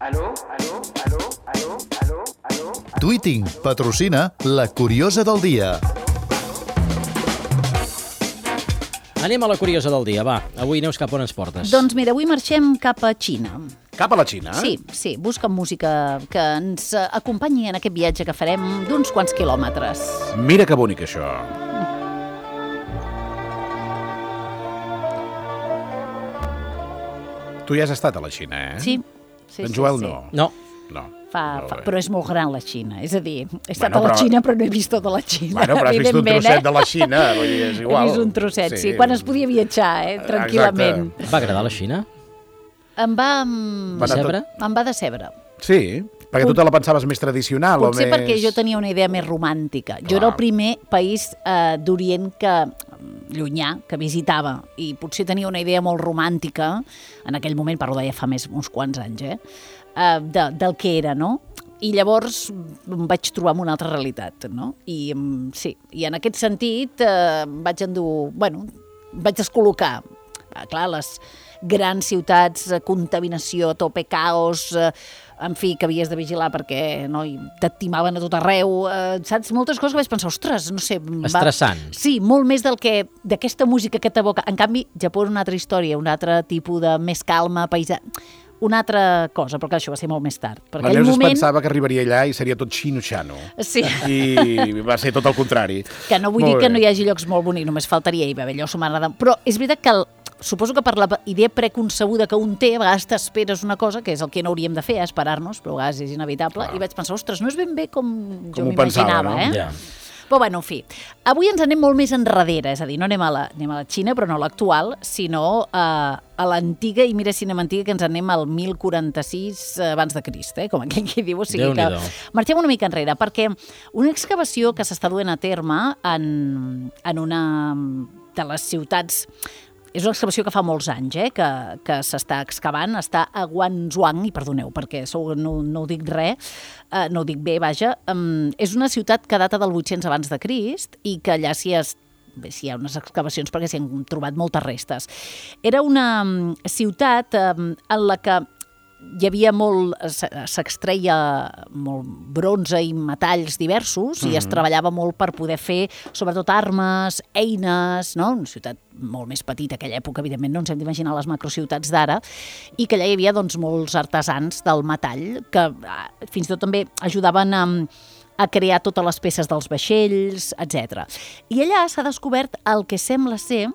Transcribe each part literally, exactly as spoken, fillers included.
Aló, aló, aló, aló, aló, aló. Tweeting patrocina La Curiosa del Dia. Anem a la curiosa del dia, va. Avui, Neus, cap on ens portes? Doncs mira, avui marxem cap a Xina. Cap a la Xina? Sí, sí, busca'm música que ens acompanyi en aquest viatge que farem d'uns quants quilòmetres. Mira que bonic, això. Tu ja has estat a la Xina, eh? Sí, sí, En sí. Joel sí. no. No. No. Fa, Molt fa, bé. però és molt gran la Xina, és a dir, he estat Bueno, a la però- Xina però no he vist tota la Xina, Bueno, però has vist un evidentment, trosset eh? de la Xina, vull dir, és igual. He vist un trosset, sí, quan es podia viatjar, eh, tranquil·lament. Exacte. Va agradar la Xina? Em va... Va anar Decebre? Em va decebre. Sí, perquè tu te la pensaves més tradicional o Potser més... perquè jo tenia una idea més romàntica. Jo Clar. era el primer país eh, d'Orient que llunyà, que visitava, i potser tenia una idea molt romàntica, en aquell moment, parlo de ja fa més uns quants anys, eh, eh, de, del que era, no? I llavors em vaig trobar amb una altra realitat, no? I mm, sí, i en aquest sentit eh, em vaig endur... Bueno, em vaig descol·locar. Ah, clar, les grans ciutats, eh, contaminació, a tope, caos, eh, en fi, que havies de vigilar perquè no, i et timaven a tot arreu, eh, saps? Moltes coses que vaig pensar, ostres, no sé... em va- Estressant. Sí, molt més del que d'aquesta música que t'evoca. En canvi, Japó és una altra història, un altre tipus de més calma, paisà... Una altra cosa, però que això va ser molt més tard. Per La aquell Neus es moment... pensava que arribaria allà i seria tot xino-xano. Sí. I va ser tot el contrari. Que no vull Molt dir que bé. no hi hagi llocs molt bonics, només faltaria hi haver allò, s'ho m'agrada. Però és veritat que el, suposo que per la idea preconcebuda que un té, a vegades t'esperes una cosa, que és el que no hauríem de fer, esperar-nos, però a vegades és inevitable, Clar. i vaig pensar, ostres, no és ben bé com jo Com ho pensava, m'imaginava, no? eh? Ja. Però bueno, en fi, avui ens anem molt més enrere, és a dir, no anem a la, anem a la Xina, però no a l'actual, sinó a, a l'antiga, i mira si anem antiga, que ens anem al mil quaranta-sis abans de Crist, eh? Com aquell que diu, o sigui que Déu-n'hi-do. marxem una mica enrere, perquè una excavació que s'està duent a terme en, en una de les ciutats... És una excavació que fa molts anys, eh, que, que s'està excavant, està a Guangzhou, i perdoneu, perquè segur no, no ho dic res, eh, no ho dic bé, vaja, um, és una ciutat que data del vuit-cents abans de Crist i que allà s'hi es, bé, s'hi ha unes excavacions perquè s'hi han trobat moltes restes. Era una um, ciutat um, en la que hi havia molt, s'extreia molt bronze i metalls diversos mm-hmm. i es treballava molt per poder fer, sobretot, armes, eines, no? Una ciutat molt més petita, aquella època, evidentment, no ens hem d'imaginar les macrociutats d'ara, i que allà hi havia doncs, molts artesans del metall que fins i tot també ajudaven a, a crear totes les peces dels vaixells, etcètera. I allà s'ha descobert el que sembla ser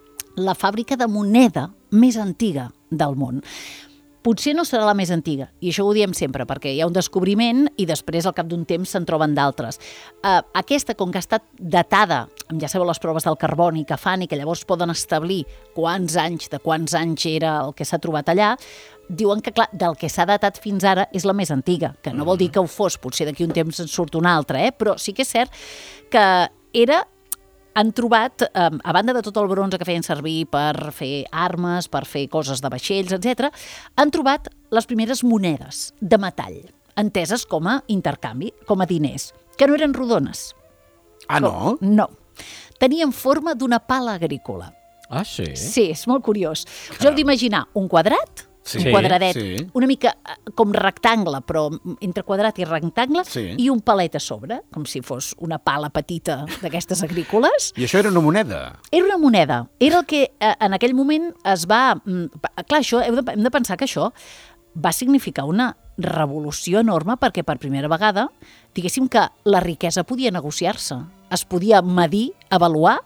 la fàbrica de moneda més antiga del món. Potser no serà la més antiga, i això ho diem sempre, perquè hi ha un descobriment i després, al cap d'un temps, se'n troben d'altres. Uh, aquesta, com que ha estat datada, amb ja sabeu les proves del carboni que fan i que llavors poden establir quants anys, de quants anys era el que s'ha trobat allà, diuen que, clar, del que s'ha datat fins ara és la més antiga, que no vol dir que ho fos, potser d'aquí un temps en surt una altra, eh? Però sí que és cert que era... han trobat, eh, a banda de tot el bronze que feien servir per fer armes, per fer coses de vaixells, etcètera, han trobat les primeres monedes de metall, enteses com a intercanvi, com a diners, que no eren rodones. Ah, no? No. Tenien forma d'una pala agrícola. Ah, sí? Sí, és molt curiós. Us heu d'imaginar un quadrat, Sí, un quadradet, sí. una mica eh, com rectangle, però entre quadrat i rectangle, Sí. i un palet a sobre, com si fos una pala petita d'aquestes agrícoles. I això era una moneda? Era una moneda. Era el que eh, en aquell moment es va... mm, Clar, això, hem de, hem de pensar que això va significar una revolució enorme perquè per primera vegada, diguéssim que la riquesa podia negociar-se. Es podia medir, avaluar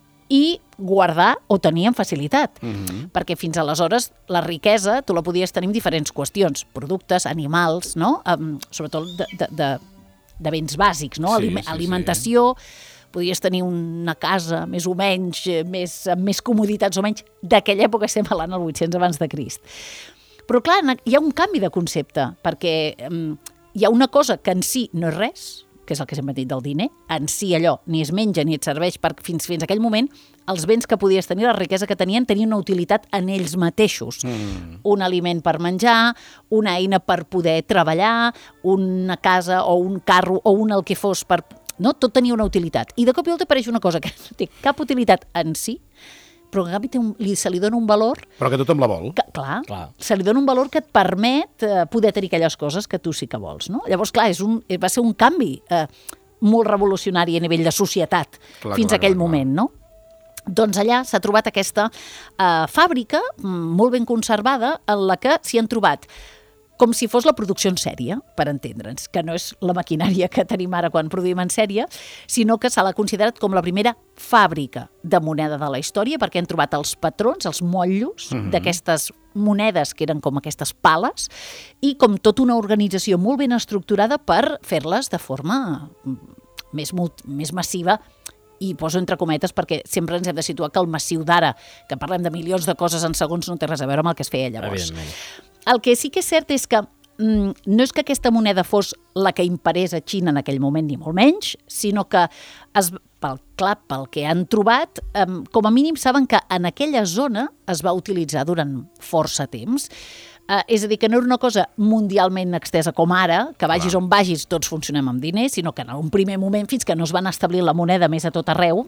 i guardar o tenir amb facilitat. Mm-hmm. Perquè fins aleshores la riquesa tu la podies tenir en diferents qüestions, productes, animals, no? Um, sobretot de, de, de, de béns bàsics, no? Sí, Alime- sí, alimentació, podies tenir una casa més o menys, eh, més, amb més comoditats o menys, d'aquella època estem parlant el vuit-cents abans de Crist. Però clar, hi ha un canvi de concepte, perquè um, hi ha una cosa que en si no és res, que és el que sempre he dit del diner, en si allò ni es menja ni et serveix per, fins, fins a aquell moment, els béns que podies tenir, la riquesa que tenien, tenien una utilitat en ells mateixos. Mm. Un aliment per menjar, una eina per poder treballar, una casa o un carro o un el que fos per... No? Tot tenia una utilitat. I de cop i volta apareix una cosa que no té cap utilitat en si, però en canvi té un, li, se li dona un valor Però que tothom la vol. que, clar, Clar. se li dona un valor que et permet eh, poder tenir aquelles coses que tu sí que vols, no? Llavors, clar, és un, va ser un canvi eh, molt revolucionari a nivell de societat Clar, fins clar, a aquell clar, clar. moment, no? Doncs allà s'ha trobat aquesta eh, fàbrica mm, molt ben conservada en la que s'hi han trobat com si fos la producció en sèrie, per entendre'ns, que no és la maquinària que tenim ara quan produïm en sèrie, sinó que se l'ha considerat com la primera fàbrica de moneda de la història, perquè han trobat els patrons, els motllos mm-hmm. d'aquestes monedes, que eren com aquestes pales, i com tota una organització molt ben estructurada per fer-les de forma més, més massiva, i poso entre cometes perquè sempre ens hem de situar que el massiu d'ara, que parlem de milions de coses en segons, no té res a veure amb el que es feia llavors. El que sí que és cert és que mm, no és que aquesta moneda fos la que imperés a Xina en aquell moment, ni molt menys, sinó que, es, pel, clar, pel que han trobat, eh, com a mínim saben que en aquella zona es va utilitzar durant força temps. Uh, és a dir, que no era una cosa mundialment extesa com ara, que vagis on vagis tots funcionem amb diners, sinó que en un primer moment, fins que no es van establir la moneda més a tot arreu,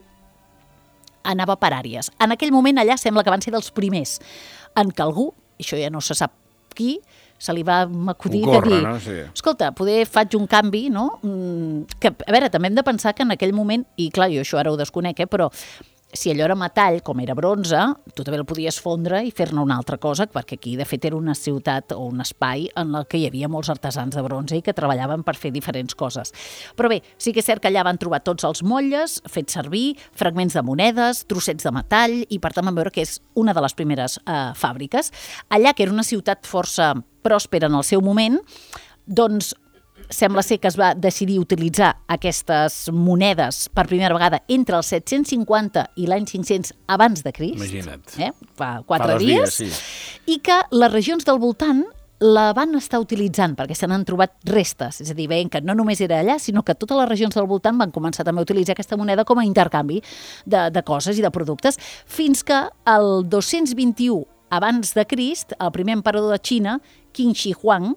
anava per àrees. En aquell moment allà sembla que van ser dels primers en què algú, això ja no se sap qui, se li va acudir de dir, no? Sí. escolta, poder faig un canvi, no? Mm, que, a veure, també hem de pensar que en aquell moment, i clar, jo això ara ho desconec, eh, però si allò era metall, com era bronze, tu també el podies fondre i fer-ne una altra cosa, perquè aquí, de fet, era una ciutat o un espai en el que hi havia molts artesans de bronze i que treballaven per fer diferents coses. Però bé, sí que és cert que allà van trobar tots els motlles fets servir, fragments de monedes, trossets de metall, i per tant vam veure que és una de les primeres eh, fàbriques. Allà, que era una ciutat força pròspera en el seu moment, doncs sembla ser que es va decidir utilitzar aquestes monedes per primera vegada entre els set-cents cinquanta i l'any cinc-cents abans de Crist. Imagina't. Eh? Fa quatre Fa dos dies. dies, sí. I que les regions del voltant la van estar utilitzant perquè se n'han trobat restes, és a dir, veient que no només era allà, sinó que totes les regions del voltant van començar també a utilitzar aquesta moneda com a intercanvi de, de coses i de productes, fins que el dos-cents vint-i-u abans de Crist, el primer emperador de Xina, Qin Shi Huang,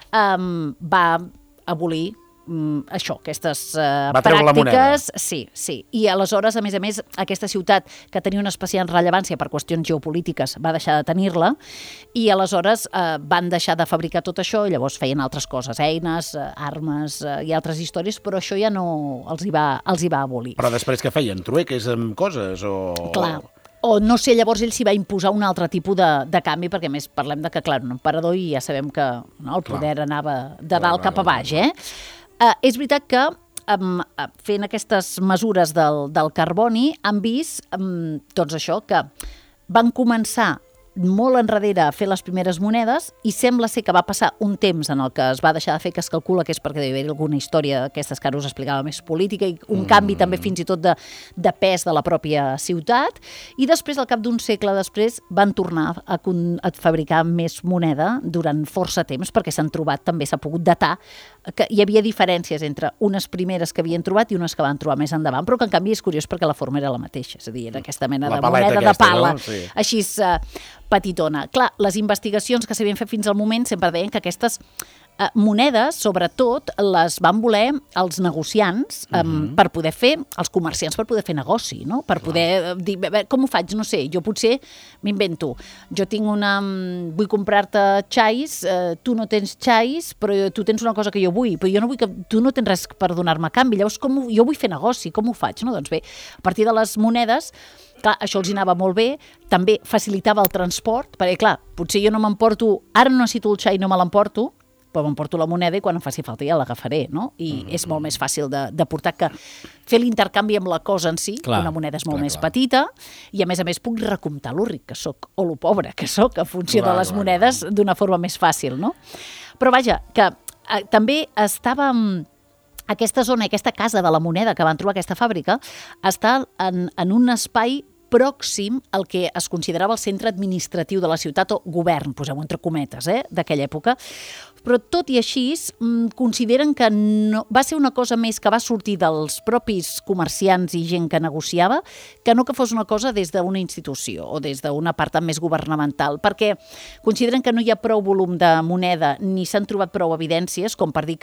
um, va abolir mm, això, aquestes uh, Va treure la pràctiques. Sí, sí. I aleshores, a més a més, aquesta ciutat, que tenia una especial rellevància per qüestions geopolítiques, va deixar de tenir-la, i aleshores uh, van deixar de fabricar tot això, i llavors feien altres coses, eines, uh, armes uh, i altres històries, però això ja no els hi va, els hi va abolir. Però després què feien? Trueques amb coses? O... Clar. O no sé, llavors ell s'hi va imposar un altre tipus de, de canvi, perquè a més parlem de que, clar, un emperador i ja sabem que no, el poder clar. anava de clar, dalt clar, cap a baix, eh? Uh, és veritat que um, fent aquestes mesures del, del carboni han vist, um, doncs això, que van començar molt enrere a fer les primeres monedes i sembla ser que va passar un temps en el que es va deixar de fer, que es calcula que és perquè devia haver alguna història d'aquestes que ara us explicava més política i un mm. canvi també fins i tot de, de pes de la pròpia ciutat, i després al cap d'un segle després van tornar a, a fabricar més moneda durant força temps perquè s'han trobat, també s'ha pogut datar que hi havia diferències entre unes primeres que havien trobat i unes que van trobar més endavant, però que en canvi és curiós perquè la forma era la mateixa, és a dir, era aquesta mena la de moneda aquesta, de pala, no? Sí. així uh, petitona. Clar, les investigacions que s'havien fet fins al moment sempre deien que aquestes eh, monedes, sobretot, les van voler els negociants eh, uh-huh. per poder fer, els comerciants per poder fer negoci, no? Per poder uh, dir, bé, com ho faig? No sé, jo potser m'invento. Jo tinc una... vull comprar-te xais, eh, tu no tens xais, però tu tens una cosa que jo vull, però jo no vull que... tu no tens res per donar-me a canvi, llavors com ho, jo vull fer negoci, com ho faig? No? Doncs bé, a partir de les monedes, clar, això els anava molt bé, també facilitava el transport, perquè clar, potser jo no m'emporto, ara no necessito el xai, no me l'emporto, però m'emporto la moneda i quan em faci falta ja l'agafaré, no? I mm-hmm. és molt més fàcil de, de portar que fer l'intercanvi amb la cosa en si, clar, una moneda és molt clar, més clar. petita, i a més a més puc recomptar lo ric que soc o lo pobre que soc en funció clar, de les clar, monedes clar. d'una forma més fàcil, no? Però vaja, que eh, també estava... Aquesta zona, aquesta casa de la moneda que van trobar aquesta fàbrica, està en, en un espai pròxim al que es considerava el centre administratiu de la ciutat o govern, posem entre cometes, eh, d'aquella època. Però tot i així consideren que no, va ser una cosa més que va sortir dels propis comerciants i gent que negociava, que no que fos una cosa des d'una institució o des d'una part més governamental, perquè consideren que no hi ha prou volum de moneda ni s'han trobat prou evidències com per dir que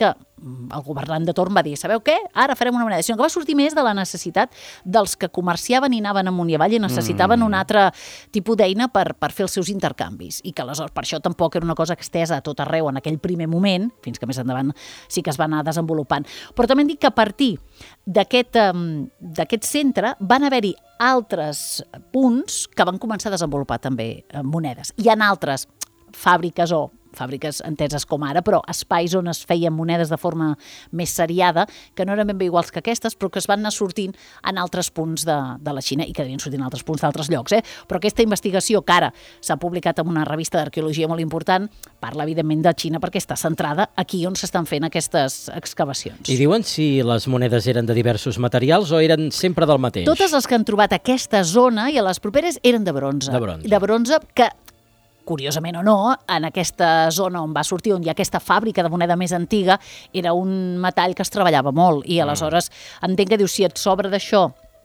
el governant de torn va dir, sabeu què? Ara farem una moneda, sinó que va sortir més de la necessitat dels que comerciaven i anaven amunt i avall i necessitaven mm. un altre tipus d'eina per, per fer els seus intercanvis. I que aleshores per això tampoc era una cosa extesa a tot arreu en aquell primer moment, fins que més endavant sí que es va anar desenvolupant. Però també hem dit que a partir d'aquest um, d'aquest centre van haver-hi altres punts que van començar a desenvolupar també eh, monedes. Hi ha altres fàbriques o fàbriques enteses com ara, però espais on es feien monedes de forma més seriada, que no eren ben bé iguals que aquestes, però que es van anar sortint en altres punts de, de la Xina i que devien sortir en altres punts d'altres llocs. Eh? Però aquesta investigació, que ara s'ha publicat en una revista d'arqueologia molt important, parla evidentment de Xina perquè està centrada aquí on s'estan fent aquestes excavacions. I diuen si les monedes eren de diversos materials o eren sempre del mateix? Totes les que han trobat a aquesta zona i a les properes eren de bronze. De bronze. De bronze que, curiosament o no, en aquesta zona on va sortir, on hi ha aquesta fàbrica de moneda més antiga, era un metall que es treballava molt i aleshores mm. entenc que diu, si et sobra d'això,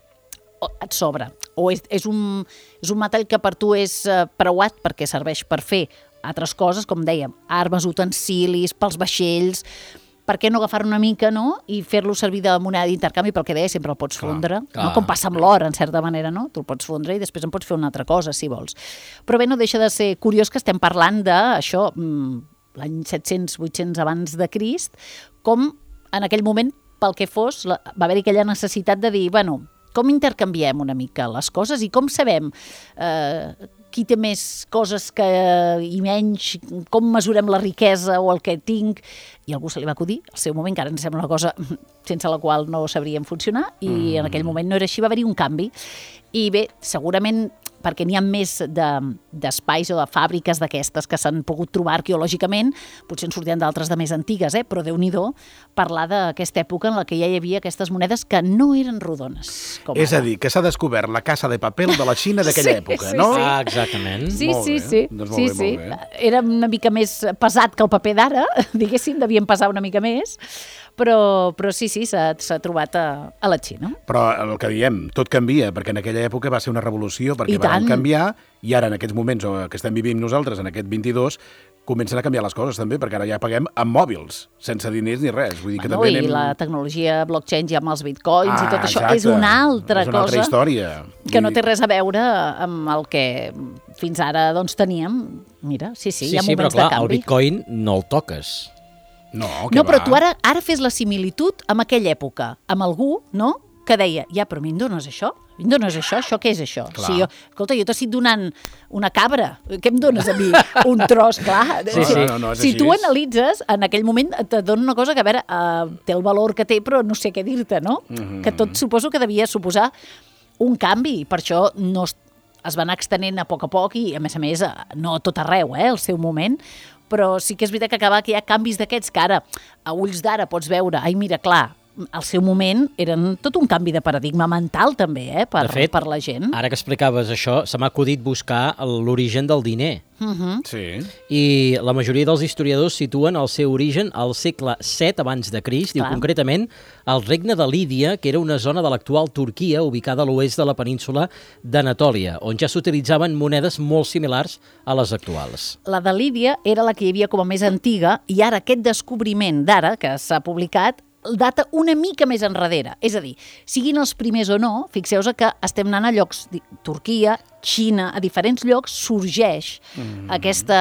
et sobra, o és, és, un, és un metall que per tu és uh, preuat perquè serveix per fer altres coses, com dèiem, armes, utensilis, pels vaixells, per què no agafar una mica, no?, i fer-lo servir de moneda d'intercanvi, pel que deia, sempre el pots clar, fondre, clar. No? Com passa amb l'or, en certa manera, no? Tu el pots fondre i després en pots fer una altra cosa, si vols. Però bé, no deixa de ser curiós que estem parlant d'això, l'any set-cents vuit-cents abans de Crist, com en aquell moment, pel que fos, va haver-hi aquella necessitat de dir, bueno, com intercanviem una mica les coses i com sabem eh, qui té més coses que, i menys, com mesurem la riquesa o el que tinc, i algú se li va acudir, al seu moment, que ara ens sembla una cosa sense la qual no sabríem funcionar, i mm. en aquell moment no era així, va haver-hi un canvi. I bé, segurament perquè n'hi ha més d'espais de, o de fàbriques d'aquestes que s'han pogut trobar arqueològicament, potser en sortien d'altres de més antigues, eh? Però Déu-n'hi-do parlar d'aquesta època en la que ja hi havia aquestes monedes que no eren rodones. Com és ara. a dir, que s'ha descobert la casa de paper de la Xina d'aquella sí, època, sí, no? Sí. Ah, exactament. Sí, molt sí, bé. sí. Doncs molt sí, bé, sí. molt bé. Era una mica més pesat que el paper d'ara, diguéssim, devien pesar una mica més, però, però sí, sí, s'ha trobat a, a la Xina. Però el que diem, tot canvia, perquè en aquella època va ser una revolució, perquè I van tant. canviar, i ara en aquests moments que estem vivint nosaltres, en aquest vint-i-dos, comencen a canviar les coses també, perquè ara ja paguem amb mòbils, sense diners ni res. Vull dir que Bueno, també i anem... la tecnologia blockchain ja amb els bitcoins ah, i tot això exacte. és una altra és una cosa altra història. que no té res a veure amb el que fins ara doncs, teníem. Mira, sí, sí, Sí, hi ha sí, però moments clar, de canvi. el bitcoin no el toques. No, que No, però va. tu ara, ara fes la similitud amb aquella època, amb algú, no?, que deia, ja, però a mi em dones això? A mi em dones això? Això què és això? Clar. Si jo, escolta, jo t'estic donant una cabra, què em dones a mi? Un tros, clar. Sí, sí. No, no, no, és si així. tu analitzes, en aquell moment et dona una cosa que, a veure, uh, té el valor que té, però no sé què dir-te, no? Mhm. Que tot suposo que devia suposar un canvi, i per això no es, es va anar extenent a poc a poc i, a més a més, no a tot arreu, eh, al seu moment, però sí que és veritat que acaba que hi ha canvis d'aquests que ara, a ulls d'ara, pots veure, ai, mira, clar, al seu moment eren tot un canvi de paradigma mental també, eh, per, De fet, per la gent. Ara que explicaves això, se m'ha acudit buscar l'origen del diner. Uh-huh. Sí. I la majoria dels historiadors situen el seu origen al segle set abans de Crist, diu Clar. concretament el regne de Lídia, que era una zona de l'actual Turquia ubicada a l'oest de la península d'Anatòlia, on ja s'utilitzaven monedes molt similars a les actuals. La de Lídia era la que hi havia com a més antiga i ara aquest descobriment d'ara, que s'ha publicat, data una mica més enrere. És a dir, siguin els primers o no, fixeu-vos que estem anant a llocs, Turquia, Xina, a diferents llocs sorgeix mm. aquesta,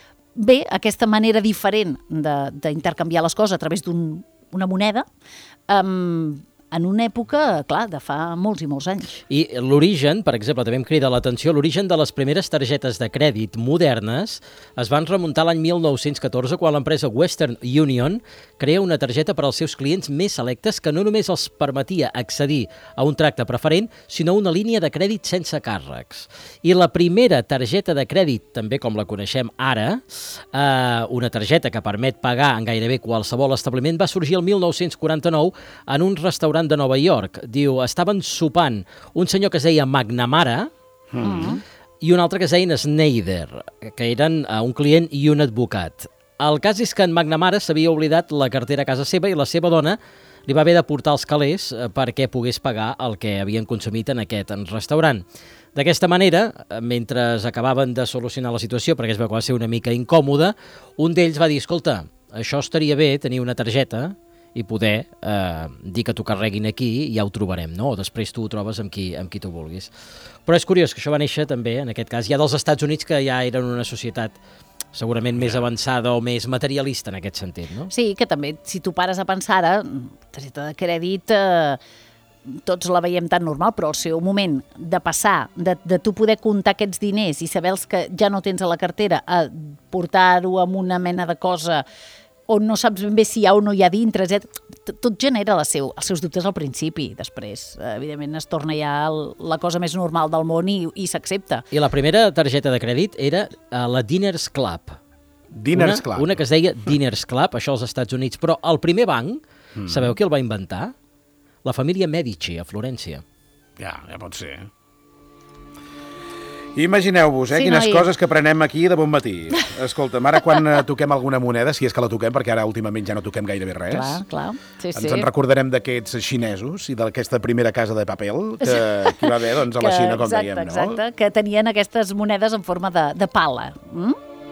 bé, aquesta manera diferent d'intercanviar les coses a través d'una moneda, um, en una època, clar, de fa molts i molts anys. I l'origen, per exemple, també em crida l'atenció, l'origen de les primeres targetes de crèdit modernes es van remuntar l'any mil nou-cents catorze, quan l'empresa Western Union crea una targeta per als seus clients més selectes que no només els permetia accedir a un tracte preferent, sinó a una línia de crèdit sense càrrecs. I la primera targeta de crèdit, també com la coneixem ara, eh, una targeta que permet pagar en gairebé qualsevol establiment, va sorgir el mil nou-cents quaranta-nou en un restaurant de Nova York. Diu, estaven sopant un senyor que es deia McNamara mm. i un altre que es deia Snyder, que eren uh, un client i un advocat. El cas és que en McNamara s'havia oblidat la cartera a casa seva i la seva dona li va haver de portar els calés uh, perquè pogués pagar el que havien consumit en aquest en restaurant. D'aquesta manera, mentre acabaven de solucionar la situació, perquè es veu que va ser una mica incòmoda, un d'ells va dir, escolta, això estaria bé tenir una targeta i poder eh, dir que t'ho carreguin aquí i ja ho trobarem, no? O després tu ho trobes amb qui, amb qui tu vulguis. Però és curiós que això va néixer també, en aquest cas, ja dels Estats Units, que ja eren una societat segurament més avançada o més materialista en aquest sentit, no? Sí, que també, si tu pares a pensar ara, targeta de crèdit, eh, tots la veiem tan normal, però el seu moment de passar, de, de tu poder comptar aquests diners i saber els que ja no tens a la cartera, a portar-ho amb una mena de cosa on no saps ben bé si hi ha o no hi ha dintre, etcètera. Tot genera la seu, els seus dubtes al principi. Després, evidentment, es torna ja la cosa més normal del món i, i s'accepta. I la primera targeta de crèdit era uh, la Diners Club. Diners una, Club. Una que es deia Diners Club, això als Estats Units. Però el primer banc, mm. sabeu qui el va inventar? La família Medici, a Florència. Ja, ja pot ser. Imagineu-vos, eh, Sí, quines noi. coses que prenem aquí de bon matí. Escolta'm, ara quan eh, toquem alguna moneda, si és que la toquem, perquè ara últimament ja no toquem gairebé res, Clar, clar. Sí, ens sí. en recordarem d'aquests xinesos i d'aquesta primera casa de paper que, que hi va haver doncs, a la Que- Xina, com exacte, dèiem, no? Exacte, que tenien aquestes monedes en forma de, de pala. Mm?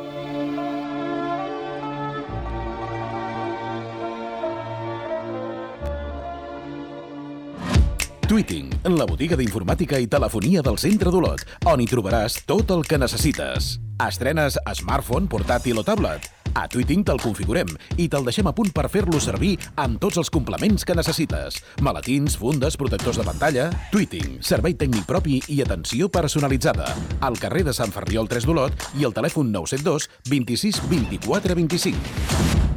Tweeting, la botiga d'informàtica i telefonia del centre d'Olot, on hi trobaràs tot el que necessites. Estrenes smartphone, portàtil o tablet? A Tweeting te'l configurem i te'l deixem a punt per fer-lo servir amb tots els complements que necessites. Maletins, fundes, protectors de pantalla... Tweeting, servei tècnic propi i atenció personalitzada. Al carrer de Sant Ferriol tres d'Olot i el telèfon nou set dos, vint-i-sis, vint-i-quatre, vint-i-cinc.